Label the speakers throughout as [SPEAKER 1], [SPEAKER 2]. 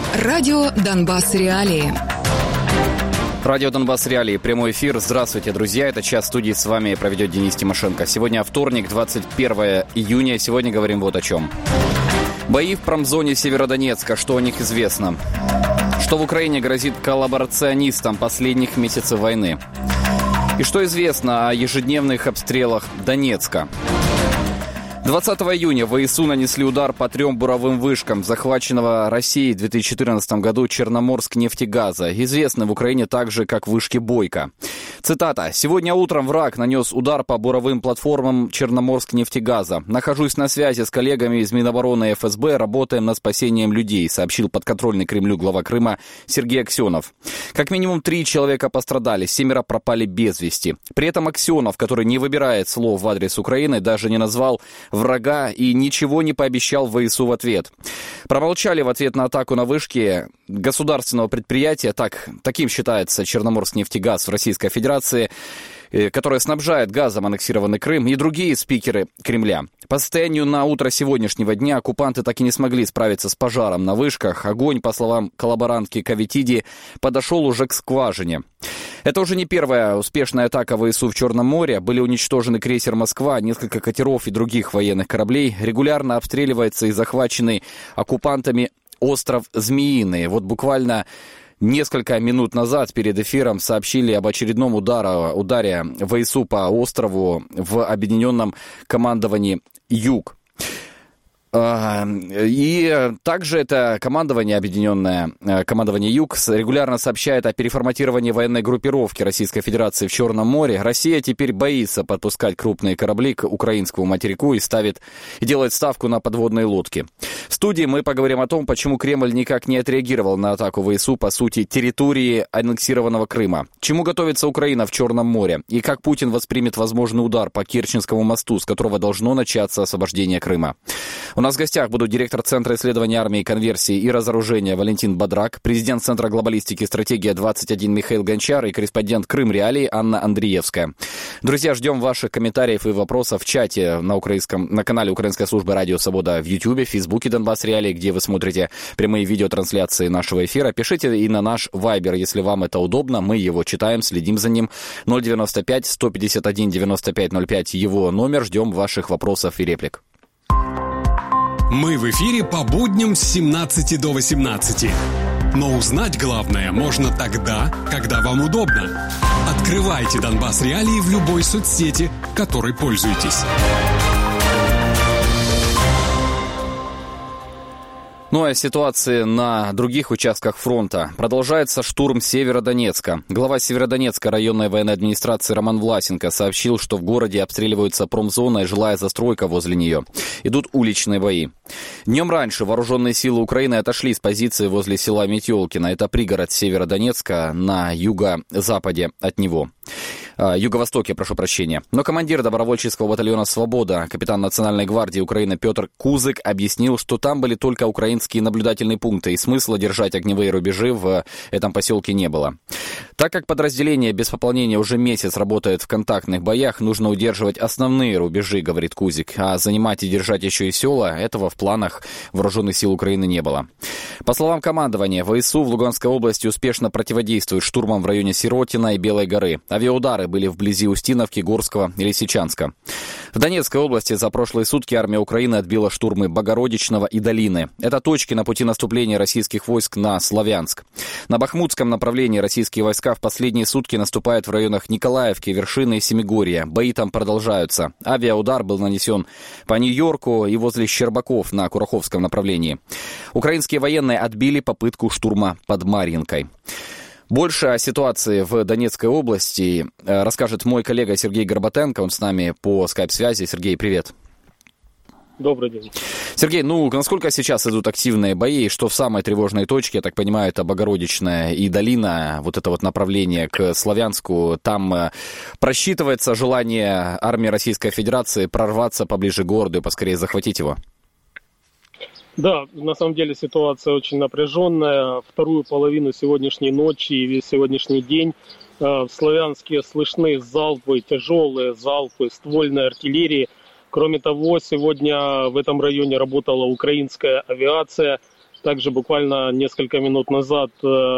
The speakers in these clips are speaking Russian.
[SPEAKER 1] Радио «Донбасс. Реалии».
[SPEAKER 2] Радио «Донбасс. Реалии». Прямой эфир. Здравствуйте, друзья. Это час студии, с вами проведет Денис Тимошенко. Сегодня вторник, 21 июня. Сегодня говорим вот о чем. Бои в промзоне Северодонецка. Что о них известно? Что в Украине грозит коллаборационистам последних месяцев войны? И что известно о ежедневных обстрелах Донецка? 20 июня ВСУ нанесли удар по 3 буровым вышкам захваченного Россией в 2014 году Черноморскнефтегаза, известный в Украине также как вышки Бойко. Цитата. «Сегодня утром враг нанес удар по буровым платформам Черноморскнефтегаза. Нахожусь на связи с коллегами из Минобороны и ФСБ, работаем над спасением людей», сообщил подконтрольный Кремлю глава Крыма Сергей Аксенов. Как минимум 3 человека пострадали, 7 пропали без вести. При этом Аксенов, который не выбирает слов в адрес Украины, даже не назвал врага и ничего не пообещал ВСУ в ответ. Промолчали в ответ на атаку на вышки государственного предприятия, таким считается Черноморскнефтегаз в Российской Федерации, которая снабжает газом аннексированный Крым, и другие спикеры Кремля. По состоянию на утро сегодняшнего дня оккупанты так и не смогли справиться с пожаром на вышках. Огонь, по словам коллаборантки Кавитиди, подошел уже к скважине. Это уже не первая успешная атака ВСУ в Черном море. Были уничтожены крейсер «Москва», несколько катеров и других военных кораблей. Регулярно обстреливается и захваченный оккупантами остров Змеиный. Вот буквально несколько минут назад перед эфиром сообщили об очередном ударе ВСУ по острову в объединенном командовании «Юг». И также это командование, объединенное командование «Юг», регулярно сообщает о переформатировании военной группировки Российской Федерации в Черном море. Россия теперь боится подпускать крупные корабли к украинскому материку и делает ставку на подводные лодки. В студии мы поговорим о том, почему Кремль никак не отреагировал на атаку ВСУ, по сути, территории аннексированного Крыма. Чему готовится Украина в Черном море? И как Путин воспримет возможный удар по Керченскому мосту, с которого должно начаться освобождение Крыма? У нас в гостях будут директор Центра исследований армии, конверсии и разоружения Валентин Бадрак, президент Центра глобалистики «Стратегия-21» Михаил Гончар и корреспондент Крым Реалии Анна Андреевская. Друзья, ждем ваших комментариев и вопросов в чате на канале Украинской службы «Радио Свобода» в Ютьюбе, в Фейсбуке «Донбасс Реалии», где вы смотрите прямые видеотрансляции нашего эфира. Пишите и на наш Вайбер, если вам это удобно. Мы его читаем, следим за ним. 095-151-95-05 его номер. Ждем ваших вопросов и реплик.
[SPEAKER 3] Мы в эфире по будням с 17 до 18. Но узнать главное можно тогда, когда вам удобно. Открывайте «Донбасс Реалии» в любой соцсети, которой пользуетесь.
[SPEAKER 2] Ну а ситуации на других участках фронта. Продолжается штурм Северодонецка. Глава Северодонецкой районной военной администрации Роман Власенко сообщил, что в городе обстреливаются промзона и жилая застройка возле нее. Идут уличные бои. Днем раньше вооруженные силы Украины отошли с позиции возле села Метелкино. Это пригород Северодонецка на юго-западе от него. Юго-востоке, прошу прощения. Но командир добровольческого батальона «Свобода», капитан Национальной гвардии Украины Петр Кузык объяснил, что там были только украинские наблюдательные пункты, и смысла держать огневые рубежи в этом поселке не было. Так как подразделение без пополнения уже месяц работает в контактных боях, нужно удерживать основные рубежи, говорит Кузик, а занимать и держать еще и села, этого в планах вооруженных сил Украины не было. По словам командования, ВСУ в Луганской области успешно противодействуют штурмам в районе Сиротина и Белой горы. Авиаудары были вблизи Устиновки, Горского и Лисичанска. В Донецкой области за прошлые сутки армия Украины отбила штурмы Богородичного и Долины. Это точки на пути наступления российских войск на Славянск. На Бахмутском направлении российские войска в последние сутки наступают в районах Николаевки, Вершины и Семигорья. Бои там продолжаются. Авиаудар был нанесен по Нью-Йорку и возле Щербаков на Кураховском направлении. Украинские военные отбили попытку штурма под Марьинкой. Больше о ситуации в Донецкой области расскажет мой коллега Сергей Горбатенко. Он с нами по скайп-связи. Сергей, привет.
[SPEAKER 4] Добрый день.
[SPEAKER 2] Сергей, насколько сейчас идут активные бои, что в самой тревожной точке, я так понимаю, это Богородичная и Долина, вот это вот направление к Славянску, там просчитывается желание армии Российской Федерации прорваться поближе к городу и поскорее захватить его?
[SPEAKER 4] Да, на самом деле ситуация очень напряженная. Вторую половину сегодняшней ночи и весь сегодняшний день в Славянске слышны залпы, тяжелые залпы ствольной артиллерии. Кроме того, сегодня в этом районе работала украинская авиация. Также буквально несколько минут назад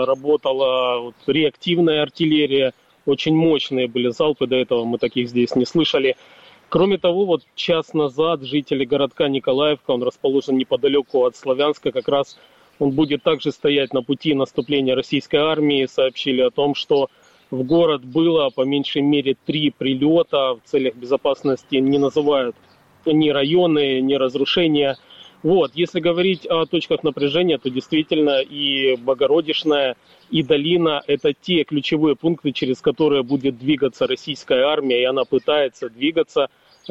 [SPEAKER 4] работала реактивная артиллерия. Очень мощные были залпы, до этого мы таких здесь не слышали. Кроме того, час назад жители городка Николаевка, он расположен неподалеку от Славянска, как раз он будет также стоять на пути наступления российской армии. Сообщили о том, что в город было по меньшей мере 3 прилета. В целях безопасности не называют ни районы, ни разрушения. Если говорить о точках напряжения, то действительно и Богородичная, и Долина – это те ключевые пункты, через которые будет двигаться российская армия, и она пытается двигаться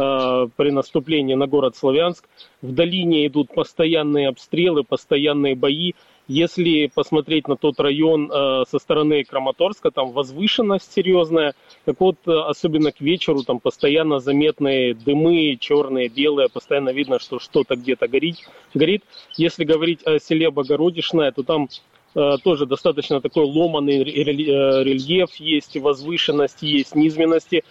[SPEAKER 4] при наступлении на город Славянск. В Долине идут постоянные обстрелы, постоянные бои. Если посмотреть на тот район со стороны Краматорска, там возвышенность серьезная. Так особенно к вечеру там постоянно заметные дымы, черные, белые. Постоянно видно, что что-то где-то горит. Если говорить о селе Богородичное, то там тоже достаточно такой ломаный рельеф. Есть возвышенность, есть низменности.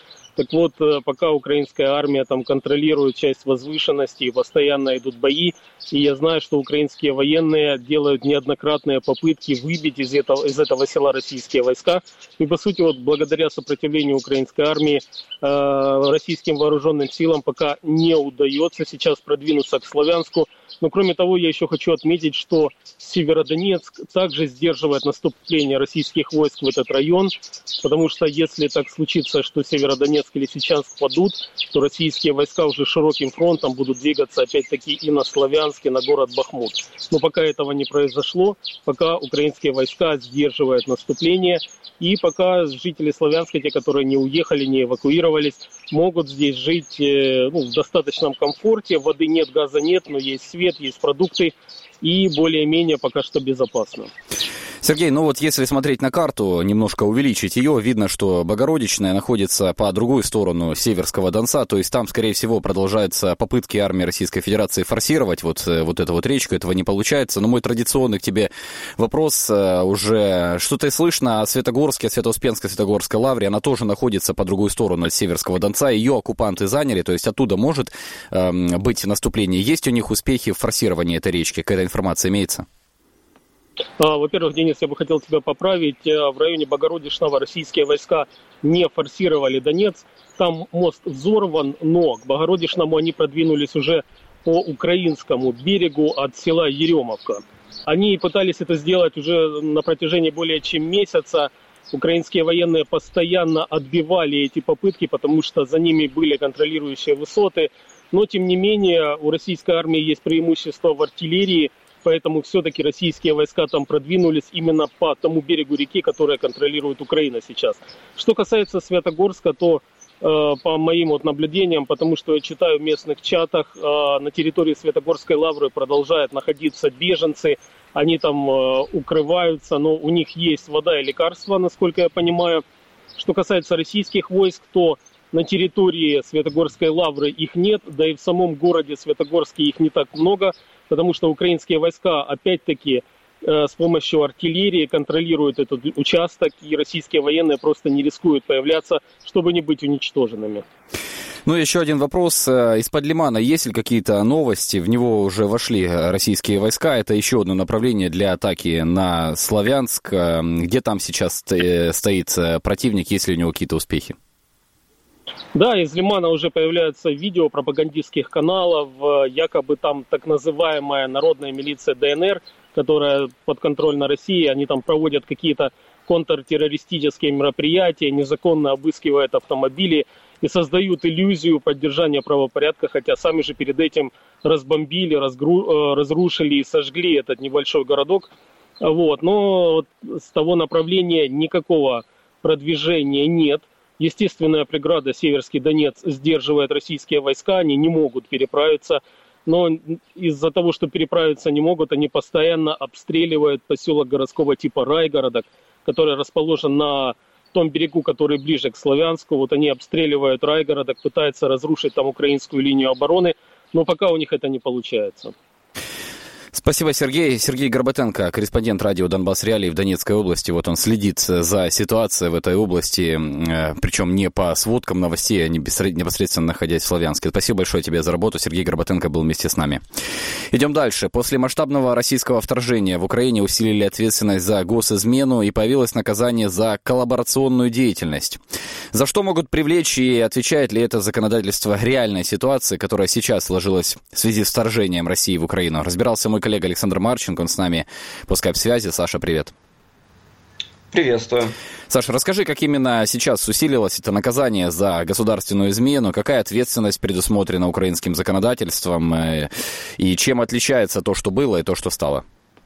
[SPEAKER 4] Так пока украинская армия там контролирует часть возвышенности, и постоянно идут бои, и я знаю, что украинские военные делают неоднократные попытки выбить из этого села российские войска. И, по сути, благодаря сопротивлению украинской армии российским вооруженным силам пока не удается сейчас продвинуться к Славянску. Но, кроме того, я еще хочу отметить, что Северодонецк также сдерживает наступление российских войск в этот район, потому что если так случится, что Северодонецк или Сечанск падут, то российские войска уже широким фронтом будут двигаться опять-таки и на Славянск, и на город Бахмут. Но пока этого не произошло, пока украинские войска сдерживают наступление, и пока жители Славянска, те, которые не уехали, не эвакуировались, могут здесь жить в достаточном комфорте. Воды нет, газа нет, но есть свет, есть продукты, и более-менее пока что безопасно.
[SPEAKER 2] Сергей, если смотреть на карту, немножко увеличить ее, видно, что Богородичная находится по другую сторону Северского Донца, то есть там, скорее всего, продолжаются попытки армии Российской Федерации форсировать эту речку, этого не получается. Но мой традиционный к тебе вопрос уже, что-то слышно о Светогорске, о Свято-Успенской Святогорской лавре, она тоже находится по другую сторону от Северского Донца, ее оккупанты заняли, то есть оттуда может быть наступление. Есть у них успехи в форсировании этой речки? Какая информация имеется?
[SPEAKER 4] Во-первых, Денис, я бы хотел тебя поправить. В районе Богородичного российские войска не форсировали Донец. Там мост взорван, но к Богородичному они продвинулись уже по украинскому берегу от села Еремовка. Они пытались это сделать уже на протяжении более чем месяца. Украинские военные постоянно отбивали эти попытки, потому что за ними были контролирующие высоты. Но, тем не менее, у российской армии есть преимущество в артиллерии. Поэтому все-таки российские войска там продвинулись именно по тому берегу реки, которая контролирует Украина сейчас. Что касается Святогорска, то по моим наблюдениям, потому что я читаю в местных чатах, на территории Святогорской лавры продолжают находиться беженцы. Они там укрываются, но у них есть вода и лекарства, насколько я понимаю. Что касается российских войск, то на территории Святогорской лавры их нет, да и в самом городе Святогорске их не так много, потому что украинские войска, опять-таки, с помощью артиллерии контролируют этот участок, и российские военные просто не рискуют появляться, чтобы не быть уничтоженными.
[SPEAKER 2] Еще один вопрос. Из-под Лимана есть ли какие-то новости? В него уже вошли российские войска. Это еще одно направление для атаки на Славянск. Где там сейчас стоит противник? Есть ли у него какие-то успехи?
[SPEAKER 4] Да, из Лимана уже появляются видео пропагандистских каналов. Якобы там так называемая народная милиция ДНР, которая подконтрольна России, они там проводят какие-то контртеррористические мероприятия, незаконно обыскивают автомобили и создают иллюзию поддержания правопорядка, хотя сами же перед этим разбомбили, разрушили и сожгли этот небольшой городок. Но с того направления никакого продвижения нет. Естественная преграда Северский Донец сдерживает российские войска, они не могут переправиться, но из-за того, что переправиться не могут, они постоянно обстреливают поселок городского типа Райгородок, который расположен на том берегу, который ближе к Славянску. Они обстреливают Райгородок, пытаются разрушить там украинскую линию обороны, но пока у них это не получается.
[SPEAKER 2] Спасибо, Сергей. Сергей Горбатенко, корреспондент радио «Донбасс Реалии» в Донецкой области. Вот он следит за ситуацией в этой области, причем не по сводкам новостей, а непосредственно находясь в Славянске. Спасибо большое тебе за работу. Сергей Горбатенко был вместе с нами. Идем дальше. После масштабного российского вторжения в Украине усилили ответственность за госизмену и появилось наказание за коллаборационную деятельность. За что могут привлечь и отвечает ли это законодательство реальной ситуации, которая сейчас сложилась в связи с вторжением России в Украину? Разбирался мой коллега Александр Марченко, он с нами по скайп-связи. Саша, привет.
[SPEAKER 5] Приветствую.
[SPEAKER 2] Саша, расскажи, как именно сейчас усилилось это наказание за государственную измену, какая ответственность предусмотрена украинским законодательством и чем отличается то, что было, и то, что стало?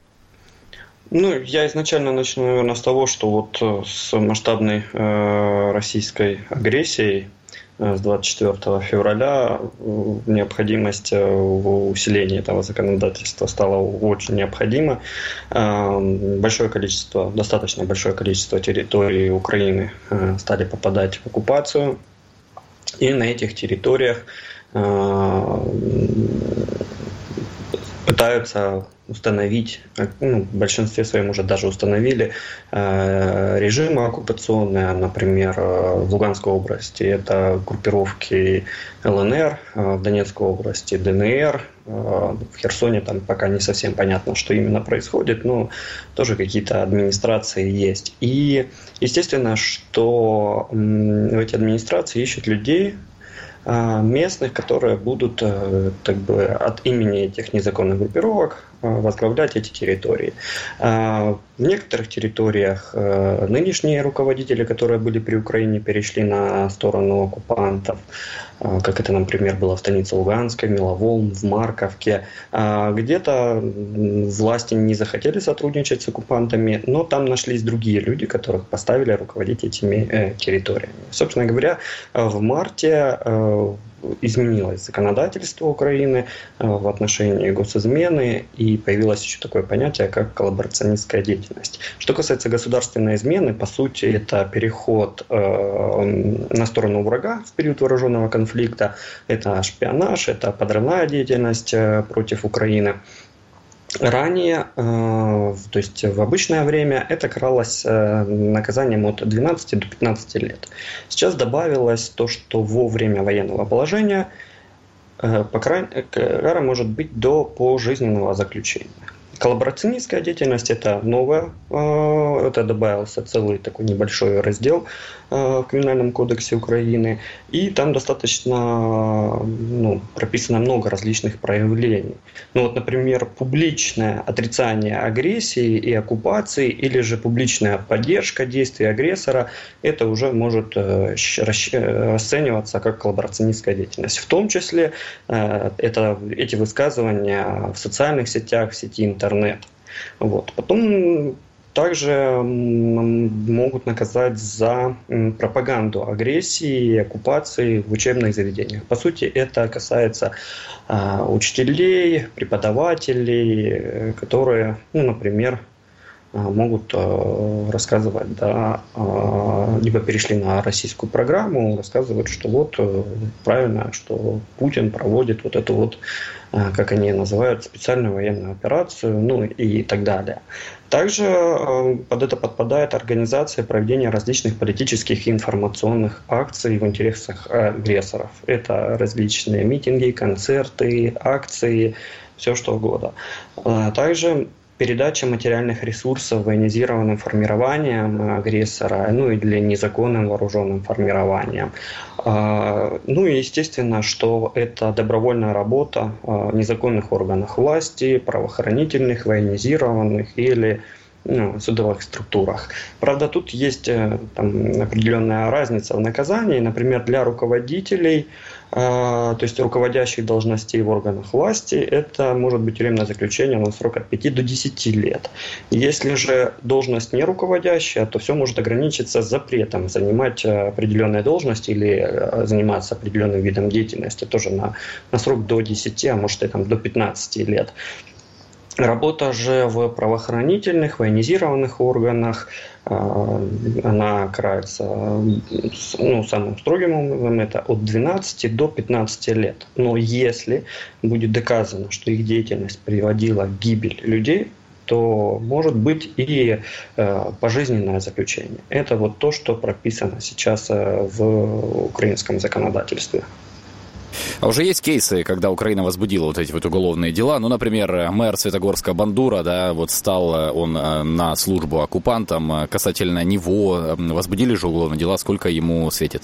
[SPEAKER 5] Я изначально начну, наверное, с того, что вот с масштабной российской агрессией с 24 февраля необходимость в усилении этого законодательства стала очень необходима. Достаточно большое количество территорий Украины стали попадать в оккупацию. И на этих территориях пытаются установить, в большинстве своем уже даже установили режимы оккупационные, например, в Луганской области это группировки ЛНР, в Донецкой области ДНР, в Херсоне там пока не совсем понятно, что именно происходит, но тоже какие-то администрации есть. И естественно, что в эти администрации ищут людей, местных, которые будут от имени этих незаконных группировок возглавлять эти территории. В некоторых территориях нынешние руководители, которые были при Украине, перешли на сторону оккупантов, как это, например, было в станице Луганской, Миловолн, в Марковке. Где-то власти не захотели сотрудничать с оккупантами, но там нашлись другие люди, которых поставили руководить этими территориями. Собственно говоря, в марте изменилось законодательство Украины в отношении госизмены, и появилось еще такое понятие, как коллаборационистская деятельность. Что касается государственной измены, по сути, это переход на сторону врага в период вооруженного конфликта, это шпионаж, это подрывная деятельность против Украины. Ранее, то есть в обычное время, это каралось наказанием от 12 до 15 лет. Сейчас добавилось то, что во время военного положения кара может быть до пожизненного заключения. Коллаборационистская деятельность – это новое, это добавился целый такой небольшой раздел в Криминальном кодексе Украины, и там достаточно прописано много различных проявлений. Например, публичное отрицание агрессии и оккупации или же публичная поддержка действий агрессора – это уже может расцениваться как коллаборационистская деятельность. В том числе эти высказывания в социальных сетях, в сети интернет. Потом также могут наказать за пропаганду агрессии и оккупации в учебных заведениях. По сути, это касается учителей, преподавателей, которые, например, могут рассказывать, либо перешли на российскую программу, рассказывают, что правильно, что Путин проводит эту как они называют, специальную военную операцию, и так далее. Также под это подпадает организация проведения различных политических и информационных акций в интересах агрессоров. Это различные митинги, концерты, акции, все что угодно. Также передача материальных ресурсов военизированным формированием агрессора, или незаконным вооруженным формированием. И естественно, что это добровольная работа незаконных органов власти, правоохранительных, военизированных или судовых структурах. Правда, тут есть определенная разница в наказании. Например, для руководителей, то есть руководящих должностей в органах власти, это может быть тюремное заключение на срок от 5 до 10 лет. Если же должность не руководящая, то все может ограничиться запретом занимать определенные должности или заниматься определенным видом деятельности, тоже на срок до 10, а может и до 15 лет. Работа же в правоохранительных, военизированных органах, она карается самым строгим образом, это от 12 до 15 лет. Но если будет доказано, что их деятельность приводила к гибели людей, то может быть и пожизненное заключение. Это вот то, что прописано сейчас в украинском законодательстве.
[SPEAKER 2] А уже есть кейсы, когда Украина возбудила вот эти вот уголовные дела? Ну, например, мэр Светогорска Бандура, да, вот стал он на службу оккупантом. Касательно него возбудили же уголовные дела, сколько ему светит?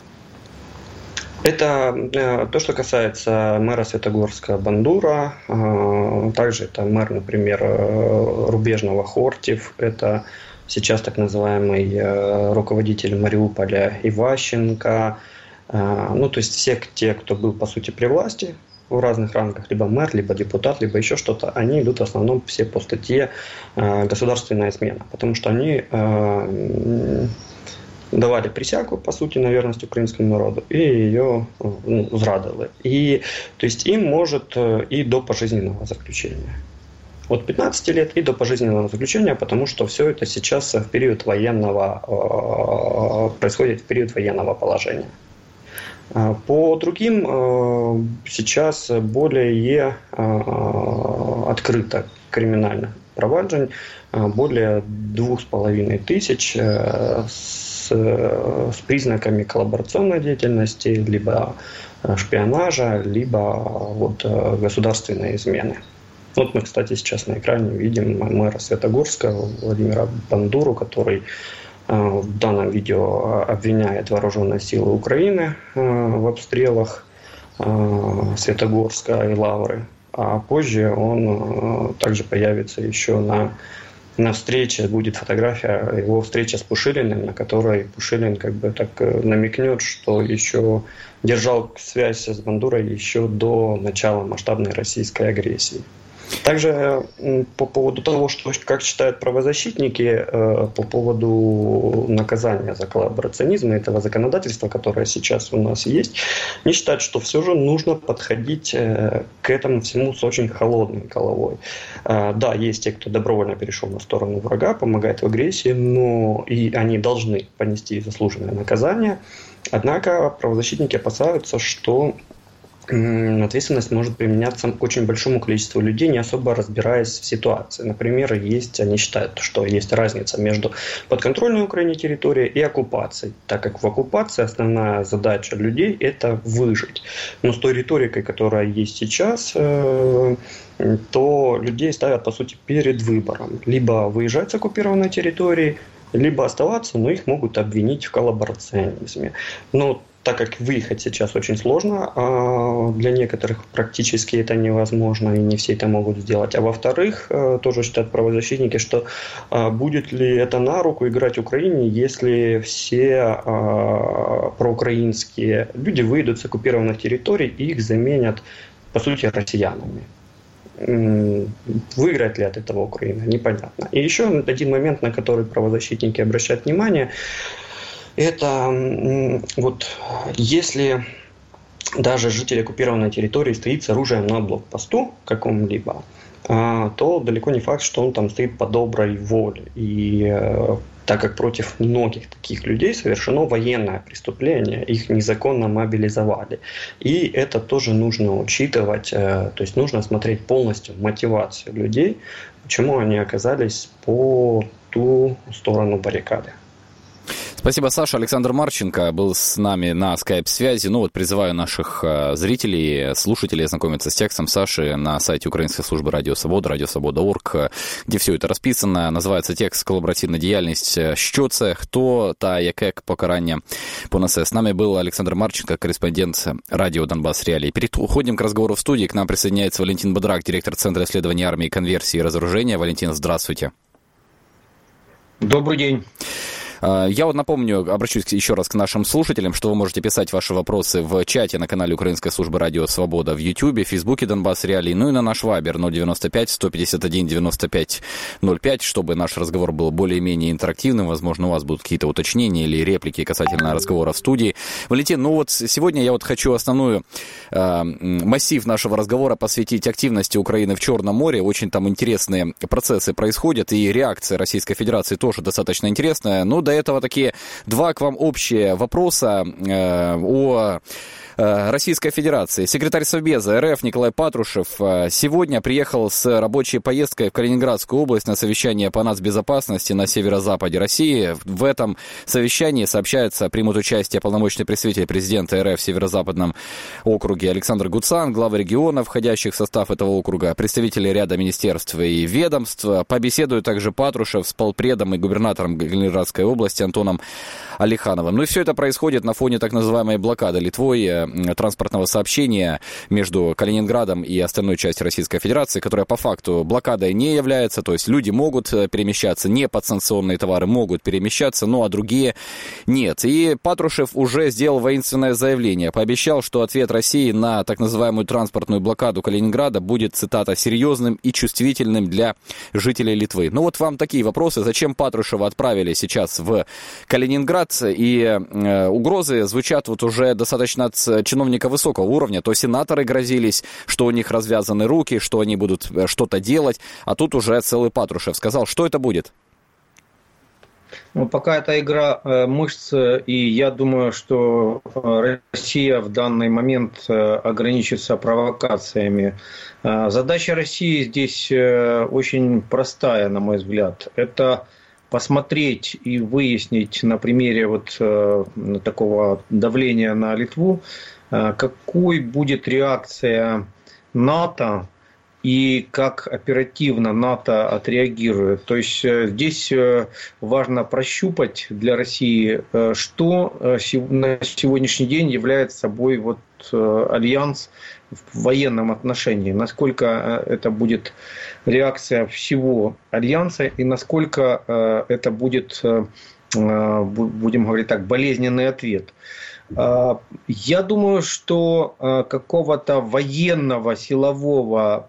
[SPEAKER 5] Это то, что касается мэра Светогорска Бандура. Также это мэр, например, Рубежного Хортив. Это сейчас так называемый руководитель Мариуполя Иващенко. То есть все те, кто был, по сути, при власти в разных рангах, либо мэр, либо депутат, либо еще что-то, они идут в основном все по статье «Государственная измена», потому что они давали присягу, по сути, на верность украинскому народу, и ее зрадили. И, то есть им может и до пожизненного заключения. От 15 лет и до пожизненного заключения, потому что все это сейчас в период происходит в период военного положения. По другим сейчас более открыто криминальных проваджень, более 2500 с признаками коллаборационной деятельности, либо шпионажа, либо государственной измены. Вот мы, кстати, сейчас на экране видим мэра Светогорска Владимира Бандуру, который в данном видео обвиняет вооруженные силы Украины в обстрелах Светогорска и Лавры. А позже он также появится еще на встрече, будет фотография его встречи с Пушилиным, на которой Пушилин намекнет, что еще держал связь с Бандурой еще до начала масштабной российской агрессии. Также по поводу того, как считают правозащитники, по поводу наказания за коллаборационизм и этого законодательства, которое сейчас у нас есть, они считают, что все же нужно подходить к этому всему с очень холодной головой. Да, есть те, кто добровольно перешел на сторону врага, помогает в агрессии, но и они должны понести заслуженное наказание. Однако правозащитники опасаются, что ответственность может применяться к очень большому количеству людей, не особо разбираясь в ситуации. Например, они считают, что есть разница между подконтрольной Украине территорией и оккупацией, так как в оккупации основная задача людей – это выжить. Но с той риторикой, которая есть сейчас, то людей ставят, по сути, перед выбором. Либо выезжать с оккупированной территории, либо оставаться, но их могут обвинить в коллаборационизме. Но так как выехать сейчас очень сложно, для некоторых практически это невозможно, и не все это могут сделать. А во-вторых, тоже считают правозащитники, что будет ли это на руку играть Украине, если все проукраинские люди выйдут с оккупированных территорий и их заменят, по сути, россиянами. Выиграет ли от этого Украина, непонятно. И еще один момент, на который правозащитники обращают внимание, это если даже житель оккупированной территории стоит с оружием на блокпосту каком-либо, то далеко не факт, что он там стоит по доброй воле. И так как против многих таких людей совершено военное преступление, их незаконно мобилизовали. И это тоже нужно учитывать, то есть нужно смотреть полностью мотивацию людей, почему они оказались по ту сторону баррикады.
[SPEAKER 2] Спасибо, Саша. Александр Марченко был с нами на скайп-связи. Призываю наших зрителей, слушателей ознакомиться с текстом Саши на сайте Украинской службы Радио Свобода, радиосвобода.орг, где все это расписано. Називається текст «Колаборативна діяльність». Що це, хто та яке покарання понесе? С нами был Александр Марченко, корреспондент радио «Донбасс Реалии». Переходим к разговору в студии. К нам присоединяется Валентин Бодрак, директор Центра исследований армии, конверсии и разоружения. Валентин, здравствуйте.
[SPEAKER 6] Добрый день.
[SPEAKER 2] Я вот напомню, обращусь еще раз к нашим слушателям, что вы можете писать ваши вопросы в чате на канале Украинской службы радио «Свобода» в Ютьюбе, Фейсбуке «Донбасс Реалии», ну и на наш Вайбер 095-151-95-05, чтобы наш разговор был более-менее интерактивным. Возможно, у вас будут какие-то уточнения или реплики касательно разговора в студии. Валентин, ну вот сегодня я вот хочу основную массив нашего разговора посвятить активности Украины в Черном море. Очень там интересные процессы происходят, и реакция Российской Федерации тоже достаточно интересная. Но до этого такие два к вам общие вопроса о Российской Федерации. Секретарь Совбеза РФ Николай Патрушев сегодня приехал с рабочей поездкой в Калининградскую область на совещание по нацбезопасности на северо-западе России. В этом совещании, сообщается, примут участие полномочный представитель президента РФ в северо-западном округе Александр Гуцан, главы регионов, входящих в состав этого округа, представители ряда министерств и ведомств. Побеседует также Патрушев с полпредом и губернатором Калининградской области Антоном Алихановым. Ну и все это происходит на фоне так называемой блокады Литвой транспортного сообщения между Калининградом и остальной частью Российской Федерации, которая по факту блокадой не является, то есть люди могут перемещаться, неподсанкционные товары могут перемещаться, ну а другие нет. И Патрушев уже сделал воинственное заявление, пообещал, что ответ России на так называемую транспортную блокаду Калининграда будет, цитата, серьезным и чувствительным для жителей Литвы. Ну вот вам такие вопросы. Зачем Патрушева отправили сейчас в Калининград? И угрозы звучат вот уже достаточно от чиновника высокого уровня. То сенаторы грозились, что у них развязаны руки, что они будут что-то делать, а тут уже целый Патрушев сказал. Что это будет?
[SPEAKER 6] Ну, пока это игра мышц, и я думаю, что Россия в данный момент ограничится провокациями. Задача России здесь очень простая, на мой взгляд. Это посмотреть и выяснить на примере вот такого давления на Литву, какой будет реакция НАТО и как оперативно НАТО отреагирует. То есть здесь важно прощупать для России, что на сегодняшний день является собой вот альянс в военном отношении, насколько это будет реакция всего альянса и насколько это будет, будем говорить так, болезненный ответ. Я думаю, что какого-то военного, силового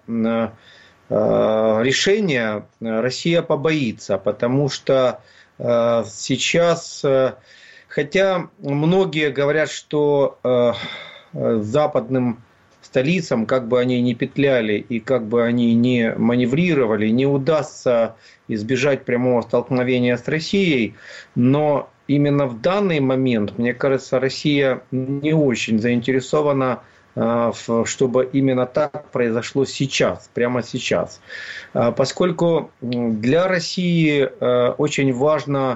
[SPEAKER 6] решения Россия побоится, потому что сейчас, хотя многие говорят, что западным столицам, как бы они ни петляли и как бы они ни маневрировали, не удастся избежать прямого столкновения с Россией, но именно в данный момент, мне кажется, Россия не очень заинтересована, чтобы именно так произошло сейчас, прямо сейчас. Поскольку для России очень важно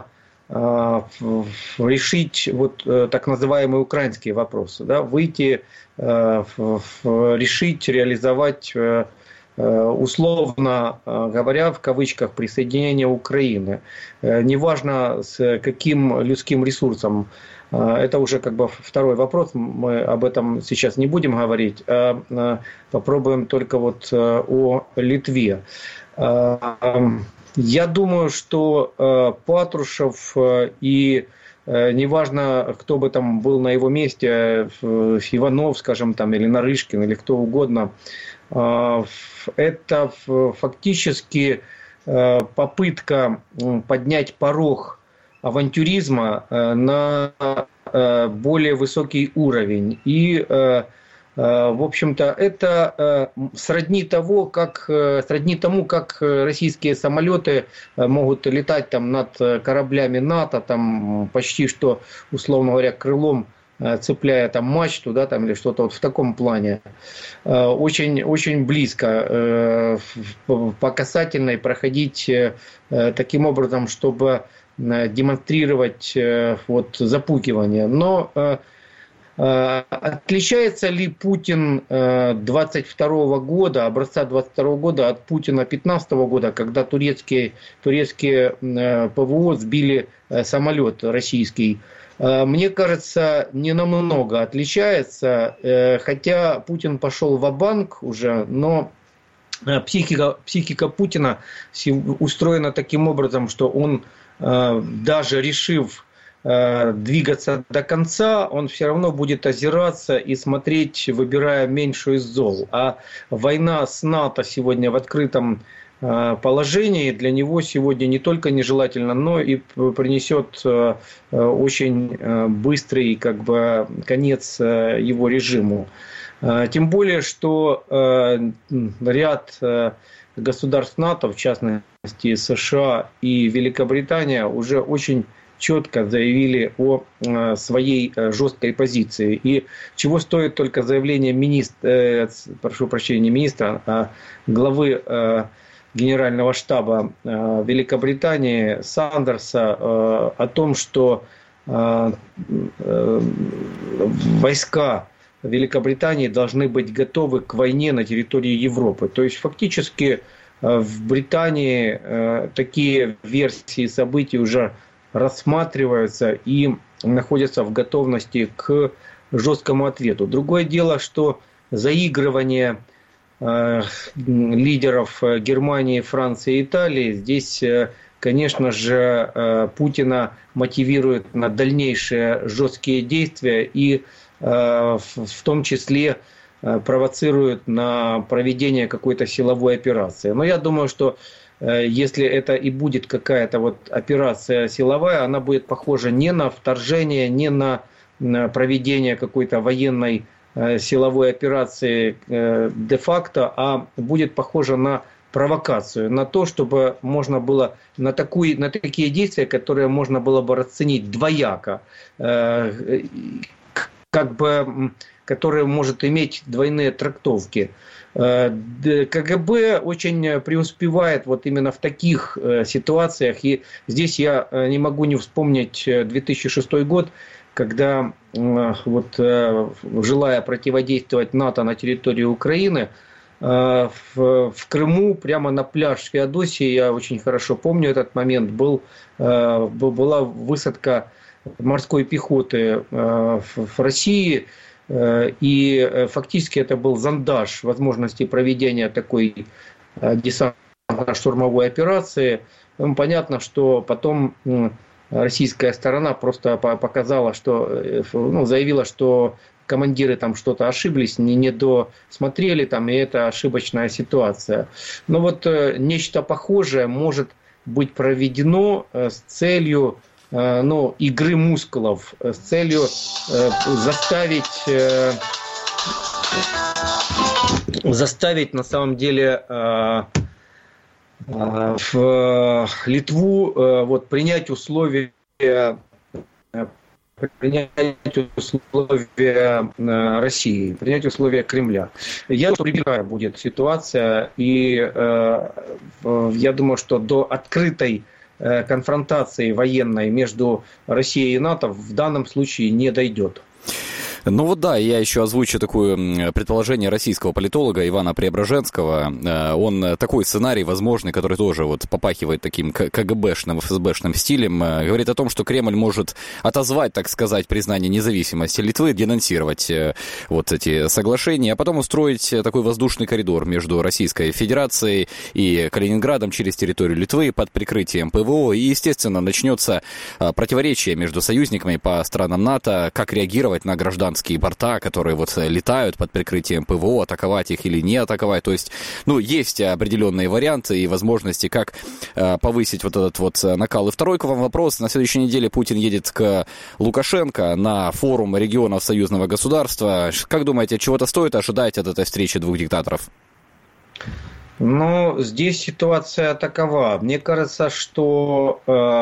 [SPEAKER 6] решить вот так называемые украинские вопросы, да, выйти, решить, реализовать, условно говоря, в кавычках, присоединение Украины. Неважно с каким людским ресурсом. Это уже как бы второй вопрос, мы об этом сейчас не будем говорить, а попробуем только вот о Литве. Я думаю, что Патрушев и неважно, кто бы там был на его месте, Иванов, скажем, там, или Нарышкин, или кто угодно, это фактически попытка поднять порог авантюризма на более высокий уровень. И, в общем-то, это сродни тому, как российские самолеты могут летать там над кораблями НАТО, там почти что, условно говоря, крылом цепляя там мачту, да, там, или что-то вот в таком плане. Очень, очень близко по касательной проходить таким образом, чтобы демонстрировать вот запугивание. Но отличается ли Путин 22 года, образца 22 года от Путина 15 года, когда турецкие ПВО сбили самолет российский? Мне кажется, не намного отличается, хотя Путин пошел ва-банк уже, но психика Путина устроена таким образом, что он, даже решив двигаться до конца, он все равно будет озираться и смотреть, выбирая меньшую из зол. А война с НАТО сегодня в открытом положении для него сегодня не только нежелательно, но и принесет очень быстрый конец его режиму. Тем более, что ряд государств НАТО, в частности США и Великобритания, уже очень четко заявили о своей жесткой позиции. И чего стоит только заявление главы Генерального штаба Великобритании Сандерса о том, что войска Великобритании должны быть готовы к войне на территории Европы. То есть фактически в Британии такие версии событий уже рассматриваются и находятся в готовности к жесткому ответу. Другое дело, что заигрывание лидеров Германии, Франции и Италии здесь, конечно же, Путина мотивирует на дальнейшие жесткие действия и в том числе провоцирует на проведение какой-то силовой операции. Но я думаю, что если это и будет какая-то операция силовая, она будет похожа не на вторжение, не на проведение какой-то военной силовой операции де-факто, а будет похожа на провокацию, на то, чтобы можно было на такие действия, которые можно было бы расценить двояко, которые может иметь двойные трактовки. КГБ очень преуспевает именно в таких ситуациях. И здесь я не могу не вспомнить 2006 год, когда, желая противодействовать НАТО на территории Украины, в Крыму, прямо на пляж Феодосии, я очень хорошо помню этот момент, была высадка морской пехоты в России, и фактически это был зондаж возможности проведения такой десантно-штурмовой операции. Понятно, что потом российская сторона просто показала, заявила, что командиры там что-то ошиблись, не досмотрели, и это ошибочная ситуация. Но нечто похожее может быть проведено с целью игры мускулов, с целью заставить на самом деле в Литву принять условия России, принять условия Кремля. Я думаю, что прибирая будет ситуация, и я думаю, что до открытой конфронтации военной между Россией и НАТО в данном случае не дойдет.
[SPEAKER 2] Я еще озвучу такое предположение российского политолога Ивана Преображенского. Он такой сценарий возможный, который тоже попахивает таким КГБшным, ФСБшным стилем, говорит о том, что Кремль может отозвать, так сказать, признание независимости Литвы, денонсировать эти соглашения, а потом устроить такой воздушный коридор между Российской Федерацией и Калининградом через территорию Литвы под прикрытием ПВО. И, естественно, начнется противоречие между союзниками по странам НАТО, как реагировать на гражданские борта, которые летают под прикрытием ПВО, атаковать их или не атаковать. То есть, есть определенные варианты и возможности, как повысить этот накал. И второй к вам вопрос. На следующей неделе Путин едет к Лукашенко на форум регионов союзного государства. Как думаете, чего-то стоит ожидать от этой встречи двух диктаторов?
[SPEAKER 6] Здесь ситуация такова. Мне кажется, что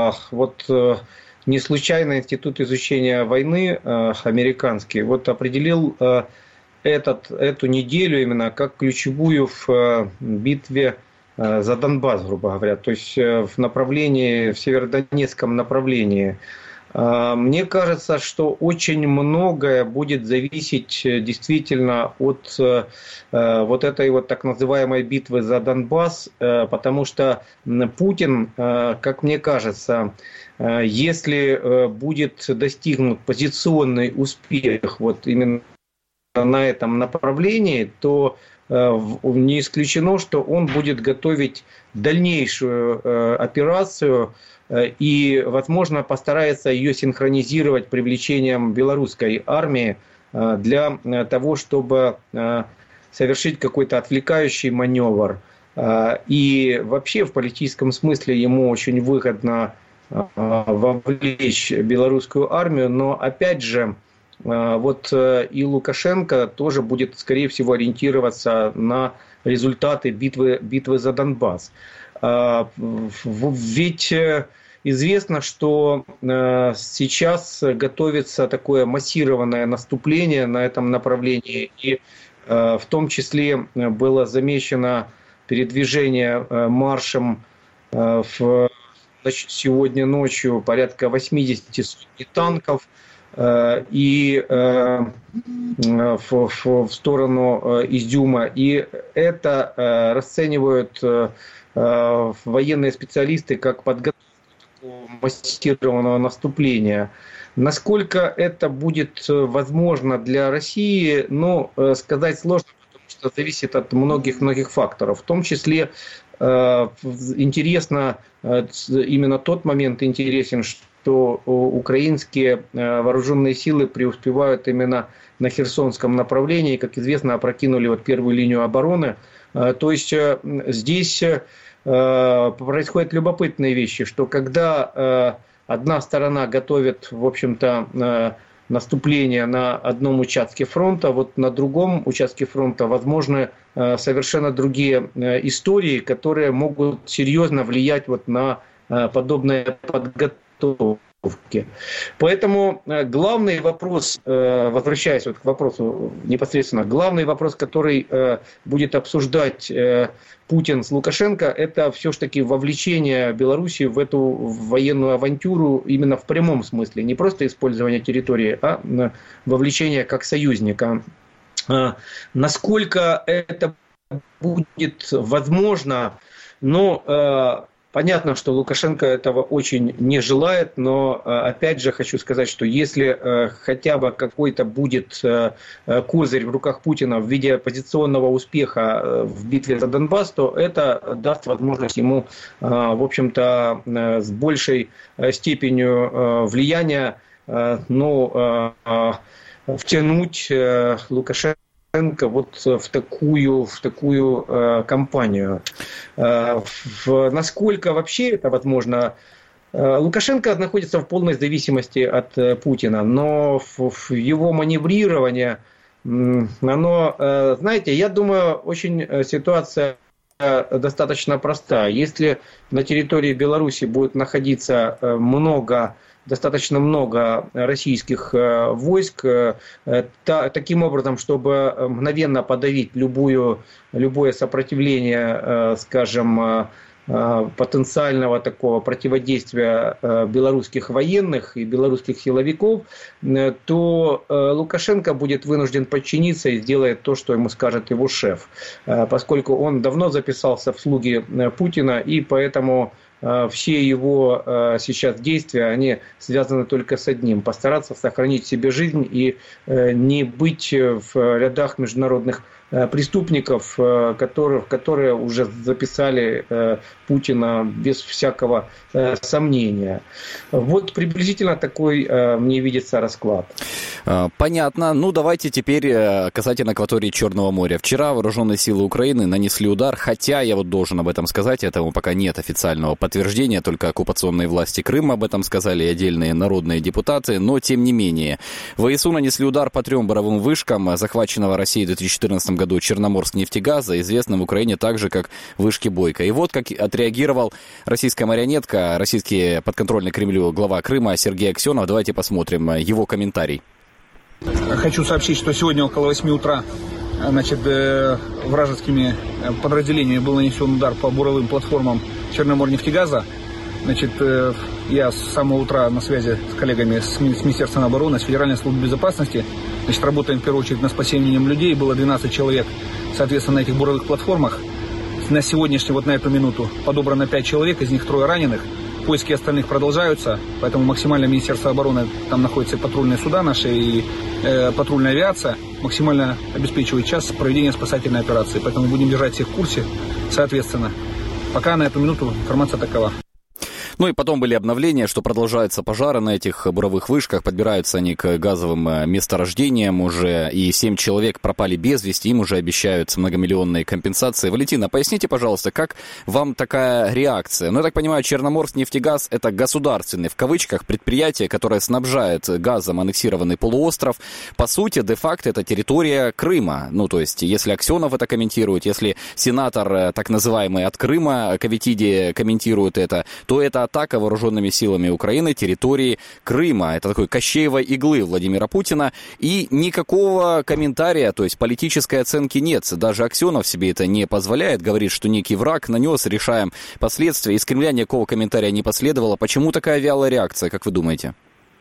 [SPEAKER 6] не случайно Институт изучения войны американский определил эту неделю именно как ключевую в битве за Донбасс, грубо говоря, то есть в северодонецком направлении. Мне кажется, что очень многое будет зависеть действительно от этой так называемой битвы за Донбасс, потому что Путин, как мне кажется, если будет достигнут позиционный успех именно на этом направлении, то не исключено, что он будет готовить дальнейшую операцию и, возможно, постарается ее синхронизировать привлечением белорусской армии для того, чтобы совершить какой-то отвлекающий маневр. И вообще в политическом смысле ему очень выгодно вовлечь белорусскую армию, но опять же, вот и Лукашенко тоже будет, скорее всего, ориентироваться на результаты битвы за Донбасс. Ведь известно, что сейчас готовится такое массированное наступление на этом направлении, и в том числе было замечено передвижение маршем сегодня ночью порядка 80 танков и в сторону Изюма. И это расценивают военные специалисты как подготовку такого массированного наступления. Насколько это будет возможно для России, сказать сложно, потому что зависит от многих факторов. В том числе интересно, именно тот момент интересен, что украинские вооруженные силы преуспевают именно на Херсонском направлении. Как известно, опрокинули первую линию обороны. То есть здесь происходят любопытные вещи, что когда одна сторона готовит, в общем-то, наступление на одном участке фронта, вот на другом участке фронта возможны совершенно другие истории, которые могут серьезно влиять на подобные подготовки. Поэтому главный вопрос, возвращаясь к вопросу непосредственно, главный вопрос, который будет обсуждать Путин с Лукашенко, это все-таки вовлечение Беларуси в эту военную авантюру именно в прямом смысле. Не просто использование территории, а вовлечение как союзника. Насколько это будет возможно, понятно, что Лукашенко этого очень не желает, но опять же хочу сказать, что если хотя бы какой-то будет козырь в руках Путина в виде позиционного успеха в битве за Донбасс, то это даст возможность ему, в общем-то, с большей степенью влияния втянуть Лукашенко в такую кампанию. Насколько вообще это возможно? Лукашенко находится в полной зависимости от Путина, но его маневрирование, знаете, я думаю, очень ситуация достаточно проста. Если на территории Беларуси будет находиться достаточно много российских войск, таким образом, чтобы мгновенно подавить любое сопротивление, скажем, потенциального такого противодействия белорусских военных и белорусских силовиков, то Лукашенко будет вынужден подчиниться и сделает то, что ему скажет его шеф, поскольку он давно записался в слуги Путина, и поэтому все его сейчас действия, они связаны только с одним: постараться сохранить себе жизнь и не быть в рядах международных преступников, которые уже записали Путина без всякого сомнения. Вот приблизительно такой мне видится расклад.
[SPEAKER 2] Понятно. Давайте теперь касательно акватории Черного моря. Вчера вооруженные силы Украины нанесли удар, хотя я должен об этом сказать, этому пока нет официального подтверждения, только оккупационные власти Крыма об этом сказали и отдельные народные депутаты, но тем не менее. ВСУ нанесли удар по 3 буровым вышкам захваченного Россией в 2014 году Черноморскнефтегаза, известным в Украине также как вышки Бойко. И вот как отреагировал российская марионетка, российский подконтрольный Кремлю глава Крыма Сергей Аксенов. Давайте посмотрим его комментарий.
[SPEAKER 7] Хочу сообщить, что сегодня около 8 утра вражескими подразделениями был нанесен удар по буровым платформам Черноморнефтегаза. Я с самого утра на связи с коллегами с Министерством обороны, с Федеральной службой безопасности. Работаем в первую очередь над спасением людей. Было 12 человек, соответственно, на этих буровых платформах. На сегодняшнюю, на эту минуту, подобрано 5 человек, из них 3 раненых. Поиски остальных продолжаются, поэтому максимально Министерство обороны, там находятся и патрульные суда наши, и патрульная авиация, максимально обеспечивает час проведения спасательной операции. Поэтому будем держать всех в курсе, соответственно. Пока на эту минуту информация такова.
[SPEAKER 2] Ну и потом были обновления, что продолжаются пожары на этих буровых вышках, подбираются они к газовым месторождениям уже, и 7 человек пропали без вести, им уже обещают многомиллионные компенсации. Валентина, поясните, пожалуйста, как вам такая реакция? Ну, я так понимаю, Черноморскнефтегаз — это государственное, в кавычках, предприятие, которое снабжает газом аннексированный полуостров. По сути, де-факто, это территория Крыма. Ну, то есть, если Аксенов это комментирует, если сенатор, так называемый, от Крыма, Кавитиди, комментирует это, то это атака вооруженными силами Украины территории Крыма. Это такой Кощеевой иглы Владимира Путина. И никакого комментария, то есть политической оценки нет. Даже Аксенов себе это не позволяет. Говорит, что некий враг нанес, решаем последствия. Из Кремля никакого комментария не последовало. Почему такая вялая реакция, как вы думаете?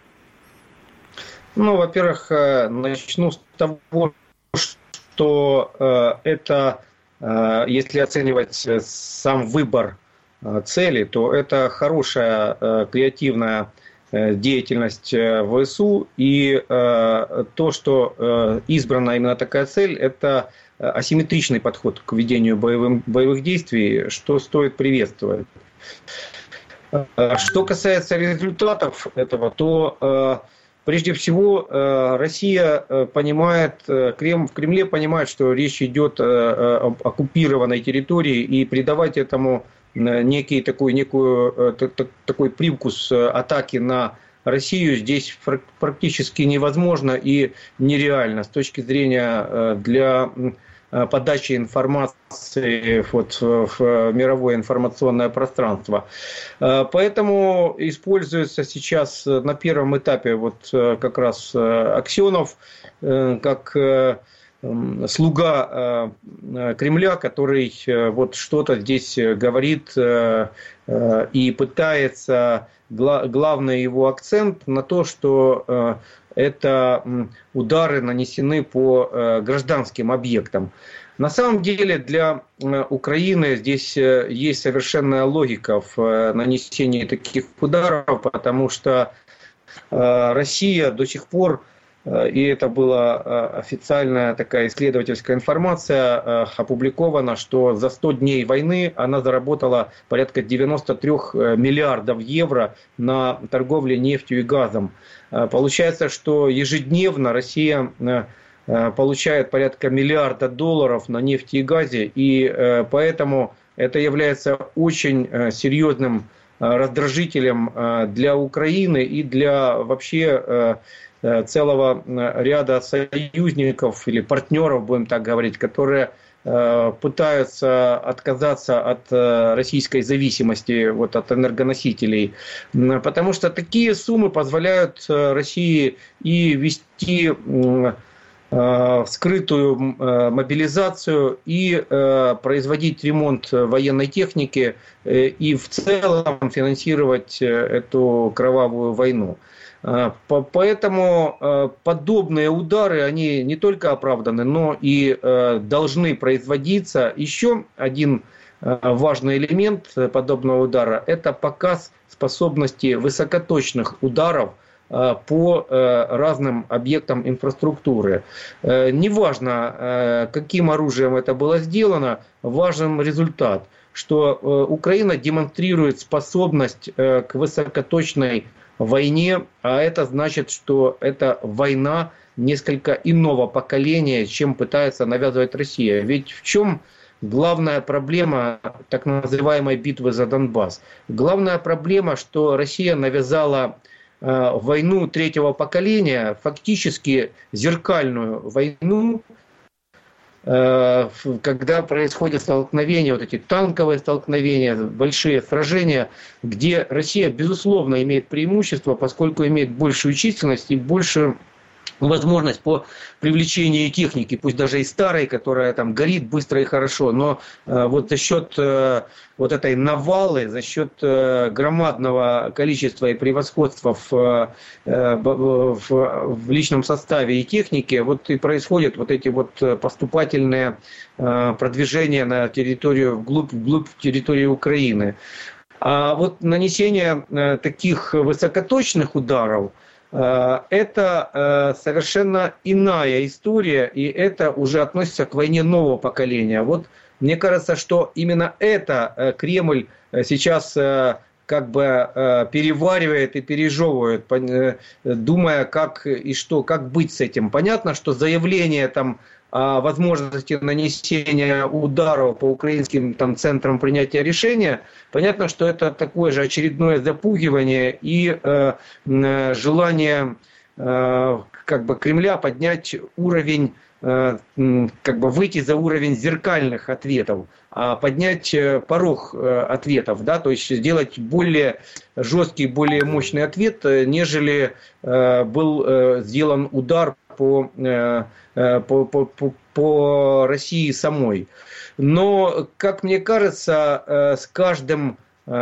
[SPEAKER 6] Ну, во-первых, начну с того, что это, если оценивать сам выбор цели, то это хорошая креативная деятельность ВСУ, и то, что избрана именно такая цель, это асимметричный подход к ведению боевых действий, что стоит приветствовать. Что касается результатов этого, то прежде всего Россия понимает, в Кремле понимает, что речь идет об оккупированной территории, и придавать этому некий такой привкус атаки на Россию здесь практически невозможно и нереально с точки зрения для подачи информации в мировое информационное пространство. Поэтому используется сейчас на первом этапе как раз Аксенов как слуга Кремля, который что-то здесь говорит и пытается, главный его акцент на то, что это удары нанесены по гражданским объектам. На самом деле для Украины здесь есть совершенная логика в нанесении таких ударов, потому что Россия до сих пор, и это была официальная такая исследовательская информация, опубликована, что за 100 дней войны она заработала порядка 93 миллиардов евро на торговле нефтью и газом. Получается, что ежедневно Россия получает порядка $1 миллиарда на нефти и газе, и поэтому это является очень серьезным раздражителем для Украины и для вообще целого ряда союзников или партнеров, будем так говорить, которые пытаются отказаться от российской зависимости от энергоносителей. Потому что такие суммы позволяют России и вести скрытую мобилизацию и производить ремонт военной техники и в целом финансировать эту кровавую войну. Поэтому подобные удары, они не только оправданы, но и должны производиться. Еще один важный элемент подобного удара – это показ способности высокоточных ударов по разным объектам инфраструктуры. Неважно, каким оружием это было сделано, важен результат, что Украина демонстрирует способность к высокоточной войне, а это значит, что это война несколько иного поколения, чем пытается навязывать Россия. Ведь в чем главная проблема так называемой битвы за Донбасс? Главная проблема, что Россия навязала войну третьего поколения, фактически зеркальную войну, когда происходят столкновения, эти танковые столкновения, большие сражения, где Россия, безусловно, имеет преимущество, поскольку имеет большую численность и большую возможность по привлечению техники, пусть даже и старой, которая там горит быстро и хорошо, но за счет этой навалы, за счет громадного количества и превосходства в личном составе и технике, и происходят эти поступательные продвижения на территорию, вглубь территории Украины. А вот нанесение таких высокоточных ударов – это совершенно иная история, и это уже относится к войне нового поколения. Вот мне кажется, что именно это Кремль сейчас как бы переваривает и пережевывает, думая, как и что, как быть с этим. Понятно, что заявление там о возможности нанесения ударов по украинским там центрам принятия решения, понятно, что это такое же очередное запугивание и желание как бы Кремля поднять уровень, как бы выйти за уровень зеркальных ответов, а поднять порог ответов, да, то есть сделать более жесткий, более мощный ответ, нежели был сделан удар по России самой. Но, как мне кажется, с каждой